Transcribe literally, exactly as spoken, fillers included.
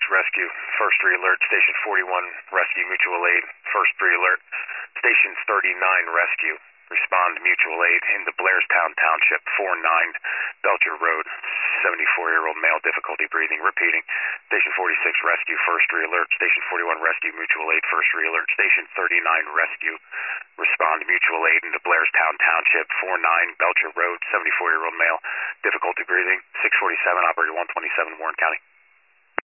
rescue. First three alert, station forty-one, rescue, mutual aid. First three alert, station thirty-nine, rescue. Respond mutual aid into Blairstown Township, four nine, Belcher Road, seventy-four-year-old male, difficulty breathing. Repeating, station forty-six, rescue, first three alert. Station forty-one, rescue, mutual aid, first three alert. Station thirty-nine, rescue. Respond mutual aid into Blairstown Township, four nine, Belcher Road, seventy-four-year-old male, difficulty breathing. six forty-seven, operator one twenty-seven, Warren County.